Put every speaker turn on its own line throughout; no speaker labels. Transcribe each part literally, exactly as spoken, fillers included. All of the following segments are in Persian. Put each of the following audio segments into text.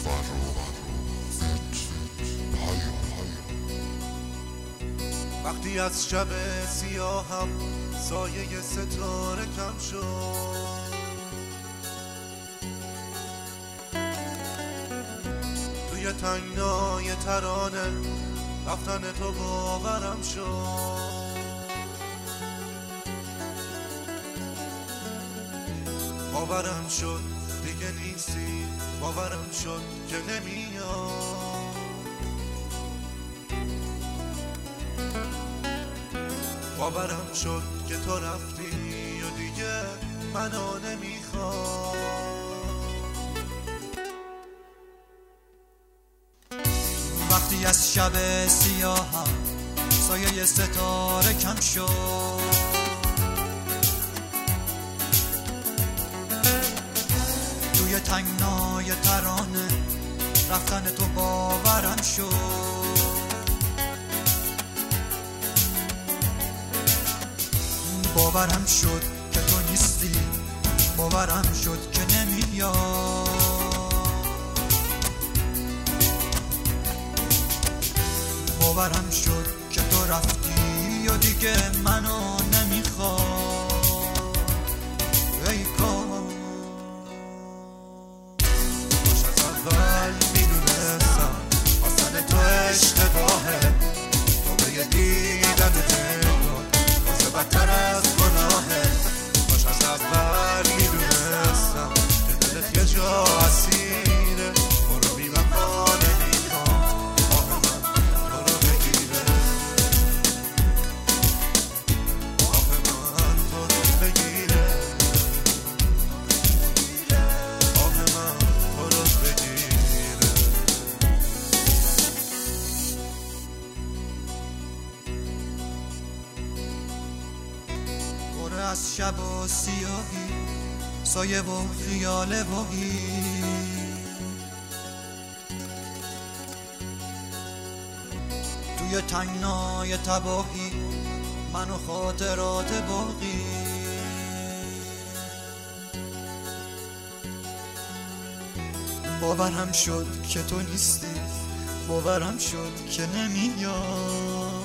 وقتی از شب سیاهم سایه ستاره کم شد، توی تنگنای ترانه رفتن تو باورم شد. باورم شد دیگه نیستی، باورم شد که نمیاد. باورم شد که تو رفتی و دیگه منو نمیخواد.
وقتی از شب سیاهم سایه ستاره کم شد، توی تنگنای ترانه رفتن تو باورم شد. باورم شد که تو نیستی، باورم شد که نمیاد. باورم شد که تو رفتی و دیگه منو نمیخواد. ای کاش
باش از اول میدونستم آسان تو اشتباهه، تو به یه دیدن تنگار واسه بدتر از گناهه. باش از اول میدونستم که دلت یه جا اسیره، برو بی وفا نمیخوام آه من تو رو بگیره. آه من تو رو بگیره، آه من تو رو بگیره.
پر از شب و سیاهی، سایه و خیال واهی، توی تنگنای تباهی من و خاطرات باقی. باورم شد که تو نیستی، باورم شد که نمیاد.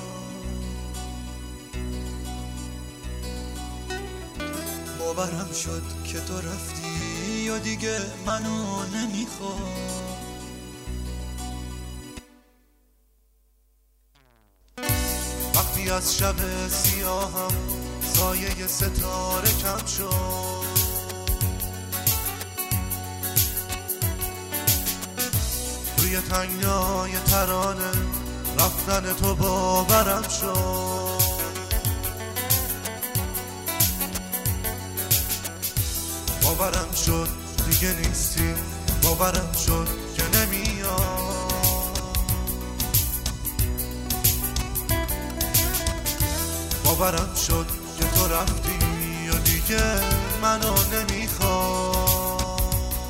باورم شد که تو رفتی و دیگه منو نمیخواد.
وقتی از شب سیاهم سایه ستاره کم شد، توی تنگنای ترانه رفتن تو باورم شد. باورم شد دیگه نیستی، باورم شد که نمیاد. باورم شد که تو رفتی و دیگه منو نمیخواد.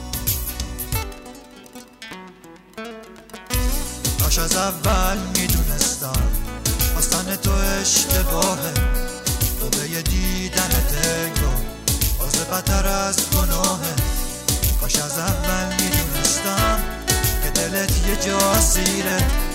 کاش از اول میدونستم خواستن تو اشتباهه، تو به یه دیدن دنگو واسه بدتر از گناهه. کاش از اول میدونستم که دلت یه جا اسیره،